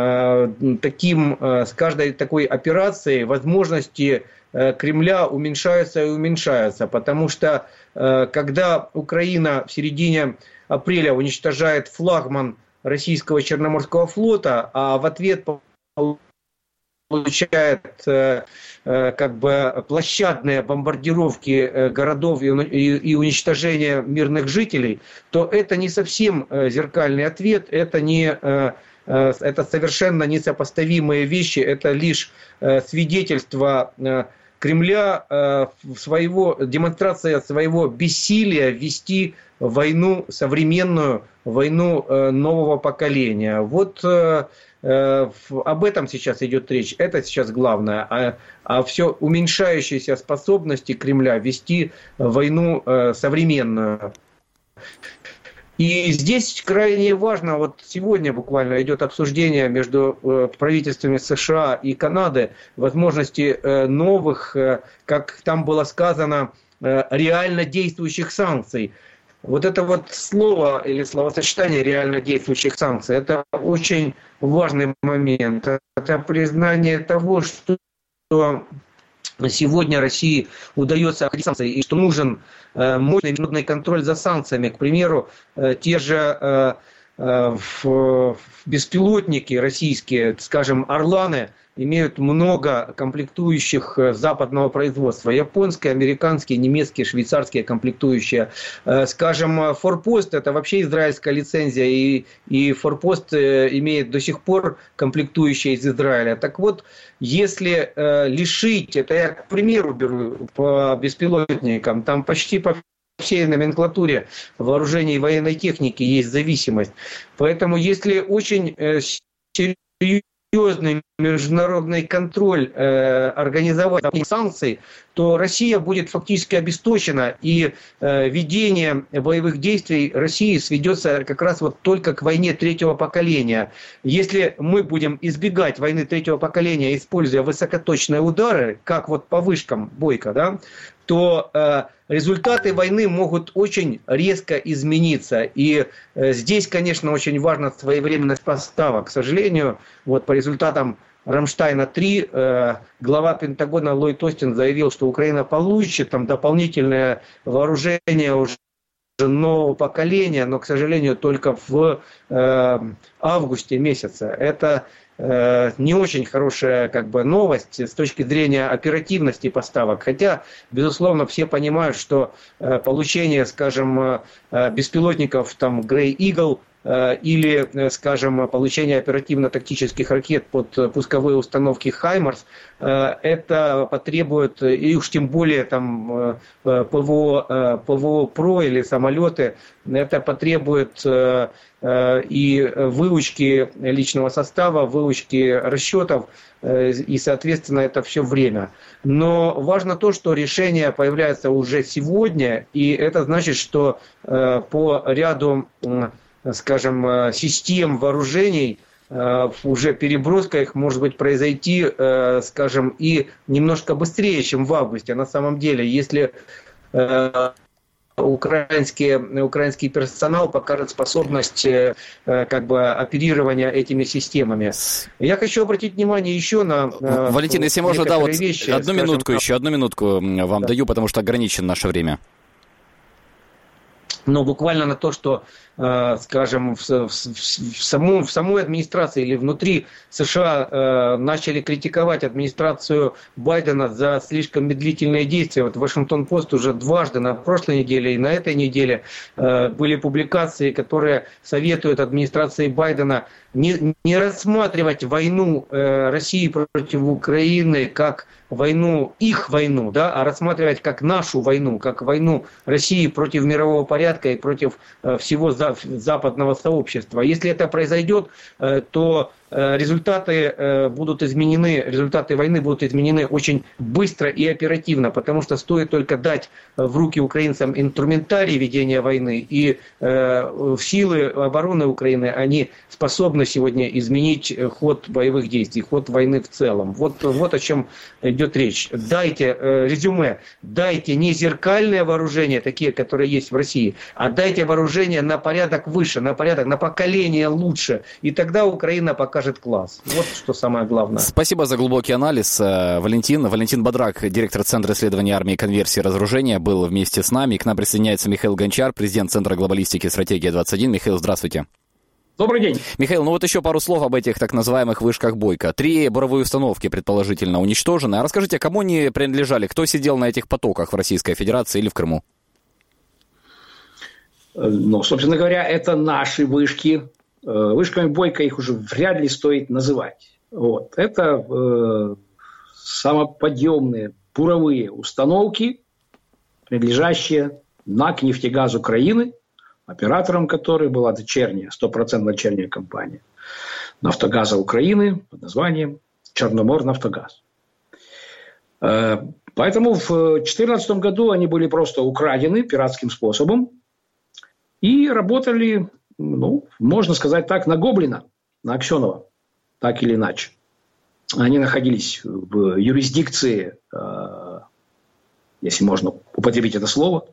[SPEAKER 6] такой операцией возможности Кремля уменьшаются и уменьшаются, потому что когда Украина в середине апреля уничтожает флагман российского Черноморского флота, а в ответ получает как бы площадные бомбардировки городов и уничтожение мирных жителей, то это не совсем зеркальный ответ, это совершенно несопоставимые вещи, это лишь свидетельство Кремля, демонстрация своего бессилия вести войну, современную войну нового поколения. Вот об этом сейчас идет речь, это сейчас главное, а все уменьшающиеся способности Кремля вести войну современную. И здесь крайне важно, вот сегодня буквально идет обсуждение между правительствами США и Канады возможности новых, как там было сказано, реально действующих санкций. Вот это вот слово или словосочетание реально действующих санкций, это очень важный момент. Это признание того, что сегодня России удается обходить санкции и что нужен мощный международный контроль за санкциями. К примеру, те же беспилотники российские, скажем, «Орланы», имеют много комплектующих западного производства. Японские, американские, немецкие, швейцарские комплектующие. Скажем, «Форпост» — это вообще израильская лицензия, и «Форпост» имеет до сих пор комплектующие из Израиля. Так вот, если лишить, это я к примеру беру по беспилотникам, там почти по всей номенклатуре вооружений и военной техники есть зависимость. Поэтому если очень серьезный международный контроль организовать санкций, то Россия будет фактически обесточена, и ведение боевых действий России сведется как раз вот только к войне третьего поколения. Если мы будем избегать войны третьего поколения, используя высокоточные удары, как вот по вышкам Бойко, да, то результаты войны могут очень резко измениться. И здесь, конечно, очень важна своевременность поставок. К сожалению, вот по результатам Рамштайна-3 глава Пентагона Ллойд Остин заявил, что Украина получит там дополнительное вооружение уже нового поколения, но, к сожалению, только в августе месяце. Это не очень хорошая как бы новость с точки зрения оперативности поставок. Хотя, безусловно, все понимают, что получение, скажем, беспилотников там Grey Eagle или, скажем, получение оперативно-тактических ракет под пусковые установки «Хаймарс», это потребует, и уж тем более там ПВО «Про» или самолеты, это потребует и выучки личного состава, выучки расчетов, и, соответственно, это все время. Но важно то, что решение появляется уже сегодня, и это значит, что по ряду, скажем, систем вооружений уже переброска их может быть произойти, скажем, и немножко быстрее, чем в августе. На самом деле, если украинский персонал покажет способность как бы оперирования этими системами. Я хочу обратить внимание еще на
[SPEAKER 2] Валентин, если можно, да, вот
[SPEAKER 6] вещи,
[SPEAKER 2] одну минутку вам даю, потому что ограничено наше время.
[SPEAKER 6] но буквально на то, что, скажем, в самой администрации или внутри США начали критиковать администрацию Байдена за слишком медлительные действия. Вот Вашингтон-Пост уже дважды на прошлой неделе и на этой неделе были публикации, которые советуют администрации Байдена не рассматривать войну России против Украины как их войну, да, а рассматривать как нашу войну, как войну России против мирового порядка и против всего западного сообщества. Если это произойдет, то результаты войны будут изменены очень быстро и оперативно, потому что стоит только дать в руки украинцам инструментарий ведения войны, и силы обороны Украины, они способны сегодня изменить ход боевых действий, ход войны в целом. Вот о чем идет речь. Дайте резюме, дайте не зеркальное вооружение, такие, которые есть в России, а дайте вооружение на порядок выше, на поколение лучше, и тогда Украина покажет класс. Вот что самое главное.
[SPEAKER 2] Спасибо за глубокий анализ, Валентин. Валентин Бадрак, директор Центра исследований армии, конверсии и разоружения, был вместе с нами. И к нам присоединяется Михаил Гончар, президент Центра глобалистики «Стратегия-21». Михаил, здравствуйте.
[SPEAKER 8] Добрый день.
[SPEAKER 2] Михаил, ну вот еще пару слов об этих так называемых вышках Бойко. 3 буровые установки предположительно уничтожены. А расскажите, кому они принадлежали? Кто сидел на этих потоках в Российской Федерации или в Крыму?
[SPEAKER 8] Ну, собственно говоря, это наши вышки. Вышками Бойко их уже вряд ли стоит называть. Вот. Это самоподъемные буровые установки, принадлежащие НАК «Нефтегаз Украины», оператором которой была 100% дочерняя компания «Нафтогаза Украины» под названием «Черноморнафтогаз». Поэтому в 2014 году они были просто украдены пиратским способом и работали, ну, можно сказать так, на Гоблина, на Аксенова, так или иначе. Они находились в юрисдикции, если можно употребить это слово,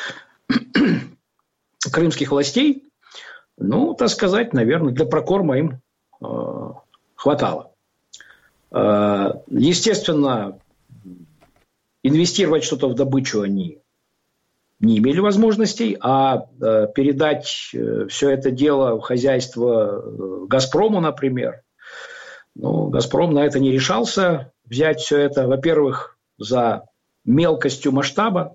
[SPEAKER 8] крымских властей. Ну, так сказать, наверное, для прокорма им хватало. Естественно, инвестировать что-то в добычу они не имели возможностей, а передать все это дело в хозяйство «Газпрому», например, ну, «Газпром» на это не решался взять все это, во-первых, за мелкостью масштаба,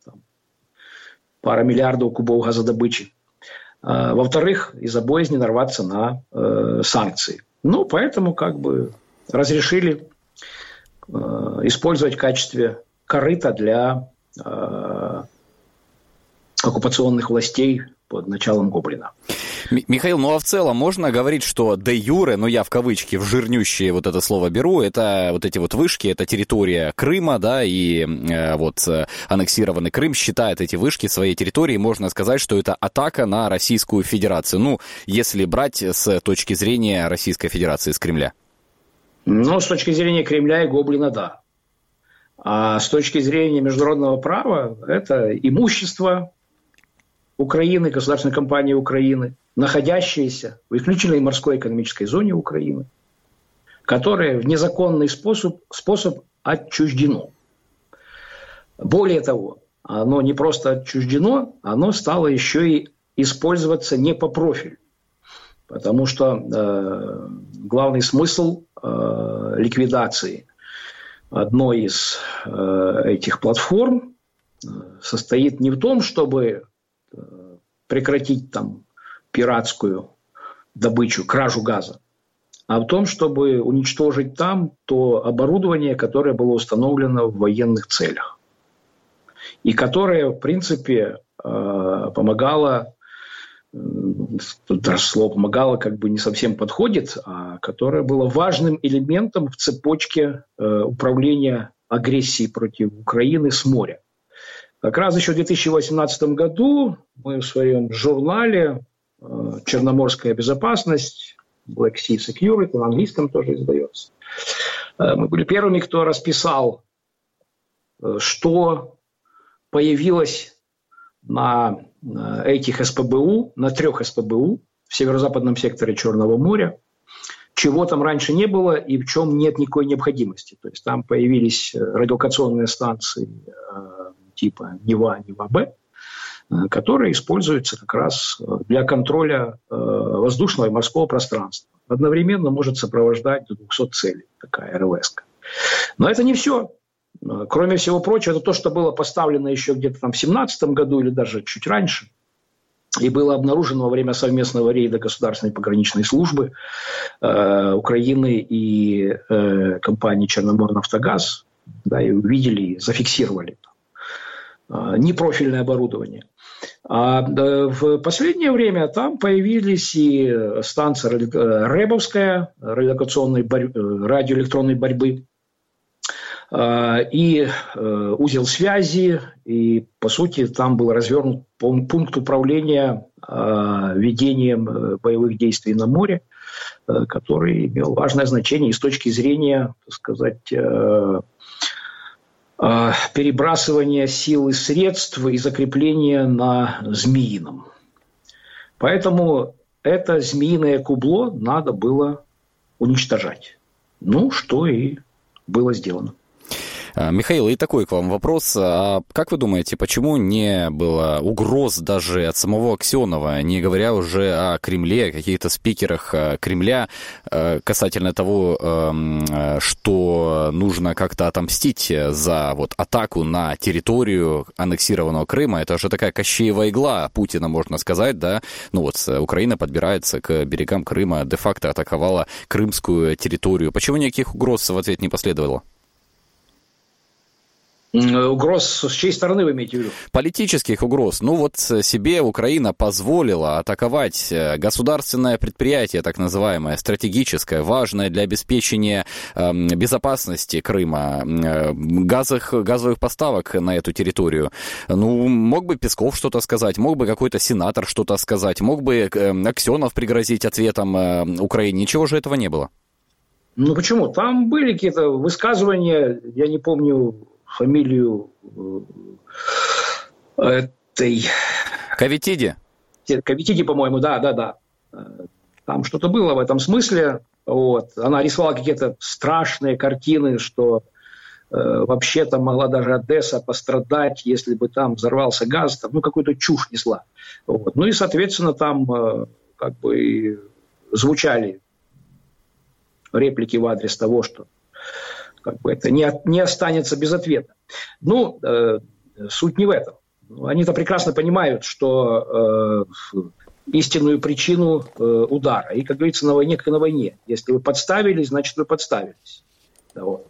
[SPEAKER 8] пара миллиардов кубов газодобычи, во-вторых, из-за боязни нарваться на санкции. Ну, поэтому как бы разрешили использовать в качестве корыта для оккупационных властей под началом Гоблина.
[SPEAKER 2] Михаил, ну а в целом можно говорить, что де юре, ну я в кавычки, в жирнющие вот это слово беру, это вот эти вот вышки, это территория Крыма, да, и вот аннексированный Крым считает эти вышки своей территорией, можно сказать, что это атака на Российскую Федерацию, ну, если брать с точки зрения Российской Федерации, с Кремля.
[SPEAKER 8] Ну, с точки зрения Кремля и Гоблина, да. А с точки зрения международного права, это имущество Украины, государственной компании Украины, находящиеся в исключительной морской экономической зоне Украины, которое в незаконный способ отчуждено. Более того, оно не просто отчуждено, оно стало еще и использоваться не по профилю. Потому что главный смысл ликвидации одной из этих платформ состоит не в том, чтобы прекратить там пиратскую добычу, кражу газа, а в том, чтобы уничтожить там то оборудование, которое было установлено в военных целях. И которое, в принципе, помогало, тут даже слово «помогало» как бы не совсем подходит, а которое было важным элементом в цепочке управления агрессией против Украины с моря. Как раз еще в 2018 году мы в своем журнале «Черноморская безопасность», Black Sea Security, на английском тоже издается, мы были первыми, кто расписал, что появилось на этих СПБУ, на 3 СПБУ в северо-западном секторе Черного моря, чего там раньше не было и в чем нет никакой необходимости. То есть там появились радиолокационные станции типа Нева, Нева-Б, которые используются как раз для контроля воздушного и морского пространства. Одновременно может сопровождать до 200 целей такая РЛС-ка. Но это не все. Кроме всего прочего, это то, что было поставлено еще где-то там в 2017 году или даже чуть раньше, и было обнаружено во время совместного рейда Государственной пограничной службы Украины и компании «Черноморнафтогаз», да, и увидели, и зафиксировали непрофильное оборудование. А в последнее время там появились и станция РЭБовская, радиоэлектронной борьбы, и узел связи, и, по сути, там был развернут пункт управления ведением боевых действий на море, который имел важное значение и с точки зрения, так сказать, перебрасывания сил и средств и закрепления на Змеином. Поэтому это змеиное кубло надо было уничтожать. Ну, что и было сделано.
[SPEAKER 2] Михаил, и такой к вам вопрос. А как вы думаете, почему не было угроз даже от самого Аксенова, не говоря уже о Кремле, о каких-то спикерах Кремля, касательно того, что нужно как-то отомстить за вот атаку на территорию аннексированного Крыма? Это же такая Кощеева игла Путина, можно сказать, да? Ну вот Украина подбирается к берегам Крыма, де-факто атаковала крымскую территорию. Почему никаких угроз в ответ не последовало?
[SPEAKER 8] Угроз с чьей стороны вы имеете в виду?
[SPEAKER 2] Политических угроз. Ну вот себе Украина позволила атаковать государственное предприятие, так называемое, стратегическое, важное для обеспечения безопасности Крыма, газовых поставок на эту территорию. Ну, мог бы Песков что-то сказать, мог бы какой-то сенатор что-то сказать, мог бы Аксенов пригрозить ответом Украине. Ничего же этого не было.
[SPEAKER 8] Ну почему? Там были какие-то высказывания, я не помню фамилию этой...
[SPEAKER 2] Кавитиди?
[SPEAKER 8] Кавитиди, по-моему, да. Там что-то было в этом смысле. Вот. Она рисовала какие-то страшные картины, что вообще-то могла даже Одесса пострадать, если бы там взорвался газ. Там, какую-то чушь несла. Вот. Ну и, соответственно, там как бы звучали реплики в адрес того, что как бы это не останется без ответа. Ну, суть не в этом. Они-то прекрасно понимают, что истинную причину удара. И, как говорится, на войне, как и на войне. Если вы подставились, значит, вы подставились. Вот.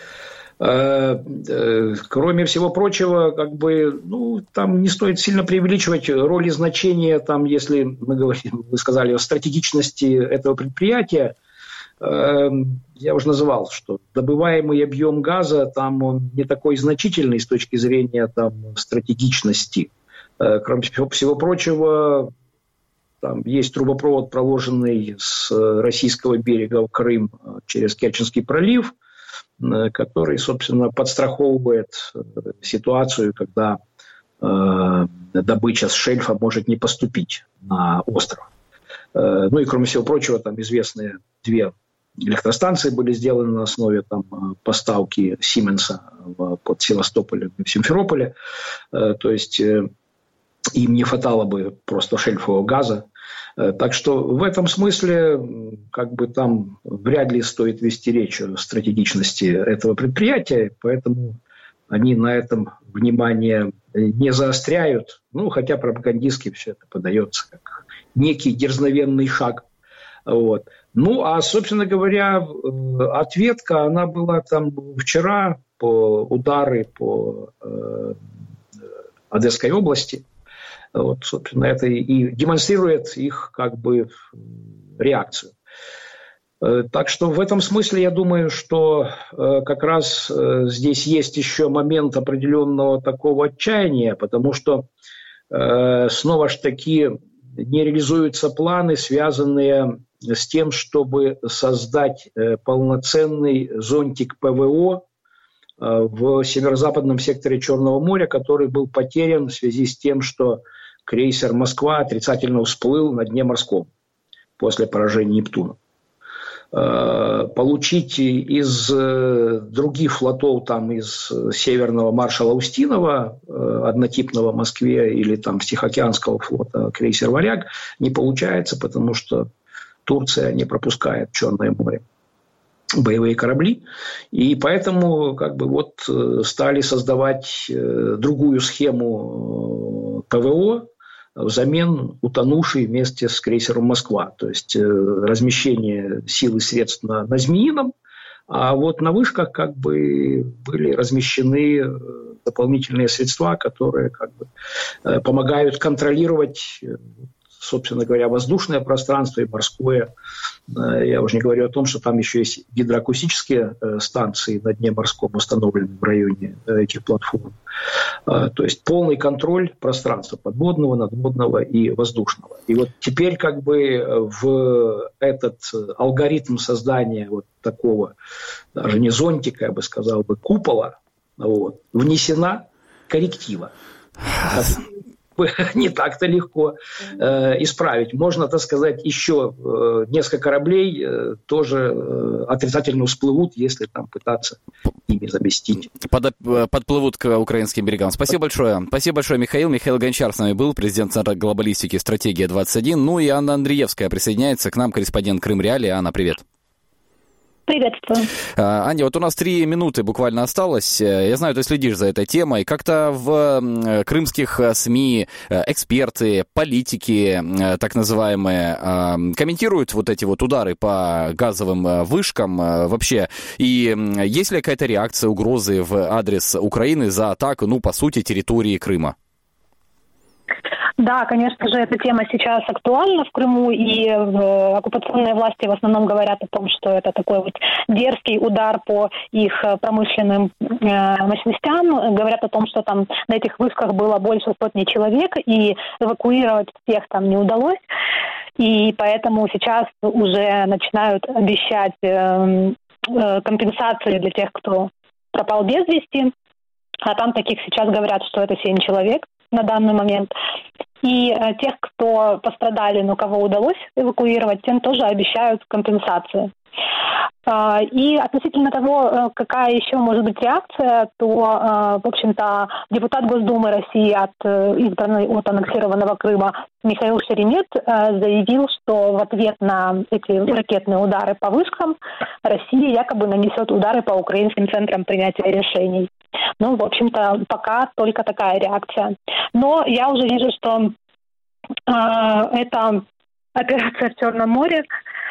[SPEAKER 8] Кроме всего прочего, как бы, там не стоит сильно преувеличивать роль и значение, там, если мы говорим, вы сказали о стратегичности этого предприятия. Я уже называл, что добываемый объем газа там он не такой значительный с точки зрения там стратегичности. Кроме всего прочего, там есть трубопровод, проложенный с российского берега в Крым через Керченский пролив, который, собственно, подстраховывает ситуацию, когда добыча с шельфа может не поступить на остров. Ну и, кроме всего прочего, там известные 2 электростанции были сделаны на основе там поставки Сименса под Севастополем и в Симферополе. То есть им не хватало бы просто шельфового газа. Так что в этом смысле как бы там вряд ли стоит вести речь о стратегичности этого предприятия, поэтому они на этом внимание не заостряют. Хотя пропагандистски все это подается как некий дерзновенный шаг. Вот. А, собственно говоря, ответка, она была там вчера по удары по Одесской области. Вот, собственно, это и демонстрирует их как бы реакцию. Так что в этом смысле я думаю, что как раз здесь есть еще момент определенного такого отчаяния, потому что снова ж таки не реализуются планы, связанные с тем, чтобы создать полноценный зонтик ПВО в северо-западном секторе Черного моря, который был потерян в связи с тем, что крейсер «Москва» отрицательно всплыл на дне морском после поражения Нептуна. получить из других флотов, там, из Северного маршала Устинова, однотипного Москве, или там с Тихоокеанского флота крейсер «Варяг», не получается, потому что Турция не пропускает в Черное море боевые корабли. И поэтому стали создавать другую схему ПВО взамен утонувшей вместе с крейсером «Москва». То есть размещение сил и средств на Змеином, а вот на вышках были размещены дополнительные средства, которые помогают контролировать, собственно говоря, воздушное пространство и морское. Я уже не говорю о том, что там еще есть гидроакустические станции на дне морском установлены в районе этих платформ. То есть полный контроль пространства подводного, надводного и воздушного. И вот теперь в этот алгоритм создания вот такого, даже не зонтика, я бы сказал, купола, внесена корректива. Не так-то легко исправить. Можно, так сказать, еще несколько кораблей тоже отрицательно всплывут, если там пытаться ими заместить.
[SPEAKER 2] Подплывут к украинским берегам. Спасибо большое. Спасибо большое, Михаил. Михаил Гончар с нами был, президент Центра глобалистики «Стратегия-21». Ну и Анна Андреевская присоединяется к нам, корреспондент Крым Реалии. Анна, привет.
[SPEAKER 9] Приветствую.
[SPEAKER 2] Аня, вот у нас 3 минуты буквально осталось. Я знаю, ты следишь за этой темой. Как-то в крымских СМИ эксперты, политики, так называемые, комментируют вот эти вот удары по газовым вышкам вообще? И есть ли какая-то реакция, угрозы в адрес Украины за атаку, по сути, территории Крыма?
[SPEAKER 9] Да, конечно же, эта тема сейчас актуальна в Крыму, и оккупационные власти в основном говорят о том, что это такой вот дерзкий удар по их промышленным мощностям. Говорят о том, что там на этих вышках было больше 100 человек, и эвакуировать всех там не удалось. И поэтому сейчас уже начинают обещать компенсации для тех, кто пропал без вести. А там таких сейчас говорят, что это 7 человек на данный момент. И тех, кто пострадали, но кого удалось эвакуировать, тем тоже обещают компенсации. И относительно того, какая еще может быть реакция, то, в общем-то, депутат Госдумы России, избранный от аннексированного Крыма Михаил Шеремет, заявил, что в ответ на эти ракетные удары по вышкам Россия якобы нанесет удары по украинским центрам принятия решений. В общем-то, пока только такая реакция. Но я уже вижу, что эта операция в Черном море,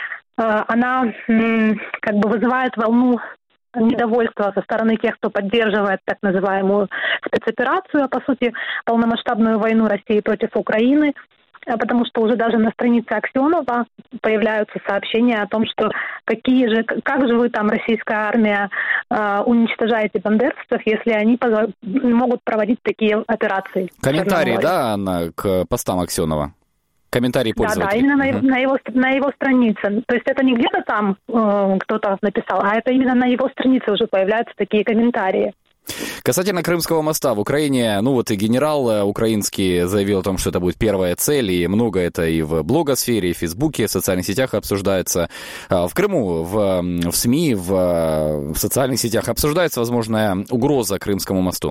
[SPEAKER 9] она вызывает волну недовольства со стороны тех, кто поддерживает так называемую спецоперацию, а по сути полномасштабную войну России против Украины, потому что уже даже на странице Аксенова появляются сообщения о том, что как же вы там, российская армия, уничтожаете бандеровцев, если они могут проводить такие операции.
[SPEAKER 2] Комментарии, да, Анна, к постам Аксенова? Комментарии пользователей.
[SPEAKER 9] Да, именно на его странице. То есть это не где-то там кто-то написал, а это именно на его странице уже появляются такие комментарии.
[SPEAKER 2] Касательно Крымского моста, в Украине, и генерал украинский заявил о том, что это будет первая цель, и много это и в блогосфере, и в Фейсбуке, в социальных сетях обсуждается. В Крыму, в СМИ, в социальных сетях обсуждается возможная угроза Крымскому мосту.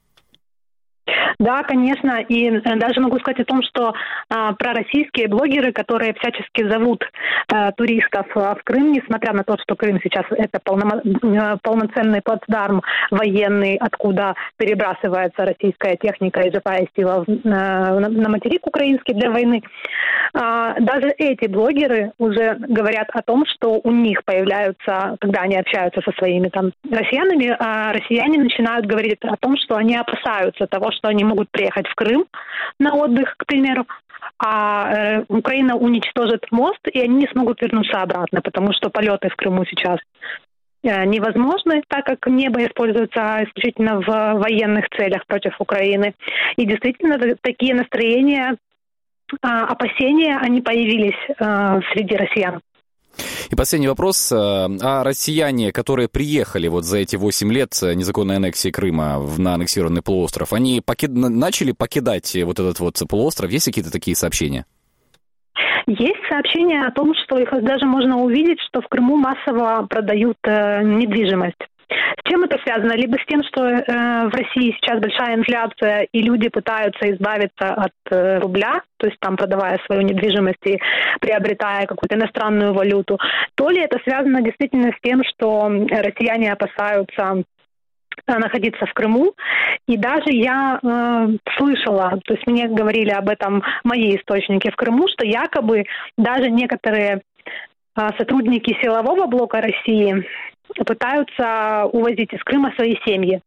[SPEAKER 9] Да, конечно, и даже могу сказать о том, что пророссийские блогеры, которые всячески зовут туристов в Крым, несмотря на то, что Крым сейчас это полноценный плацдарм военный, откуда перебрасывается российская техника и живая сила на материк украинский для войны, даже эти блогеры уже говорят о том, что у них появляются, когда они общаются со своими там россиянами, россияне начинают говорить о том, что они опасаются того, что они могут приехать в Крым на отдых, к примеру, а Украина уничтожит мост, и они не смогут вернуться обратно, потому что полеты в Крыму сейчас невозможны, так как небо используется исключительно в военных целях против Украины. И действительно, такие настроения, опасения, они появились среди россиян.
[SPEAKER 2] И последний вопрос. А россияне, которые приехали за эти 8 лет незаконной аннексии Крыма на аннексированный полуостров, они начали покидать этот полуостров? Есть какие-то такие сообщения?
[SPEAKER 9] Есть сообщения о том, что их даже можно увидеть, что в Крыму массово продают недвижимость. С чем это связано? Либо с тем, что в России сейчас большая инфляция, и люди пытаются избавиться от рубля, то есть там продавая свою недвижимость и приобретая какую-то иностранную валюту, то ли это связано действительно с тем, что россияне опасаются находиться в Крыму. И даже я слышала, то есть мне говорили об этом мои источники в Крыму, что якобы даже некоторые сотрудники силового блока России пытаются увозить из Крыма свои семьи.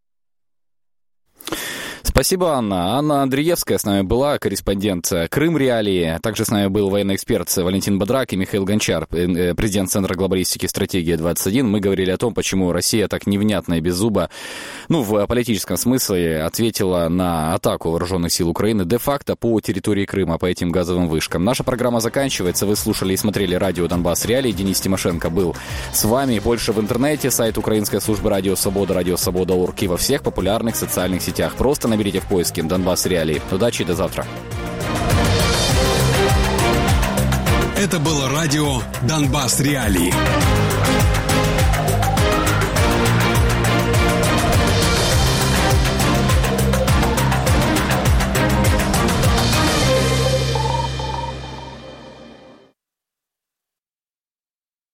[SPEAKER 2] Спасибо, Анна. Анна Андреевская с нами была, корреспондент Крым Реалии. Также с нами был военный эксперт Валентин Бодрак и Михаил Гончар, президент Центра глобалистики «Стратегия-21». Мы говорили о том, почему Россия так невнятно и беззубо, в политическом смысле, ответила на атаку вооруженных сил Украины де-факто по территории Крыма, по этим газовым вышкам. Наша программа заканчивается. Вы слушали и смотрели радио «Донбасс Реалии». Денис Тимошенко был с вами. Больше в интернете, сайт Украинской службы «Радио Свобода», радиосвобода.орг и во всех популярных социальных сетях. Просто наберите в поиске «Донбасс Реалии». Удачи и до завтра.
[SPEAKER 3] Это было радио «Донбасс Реалии».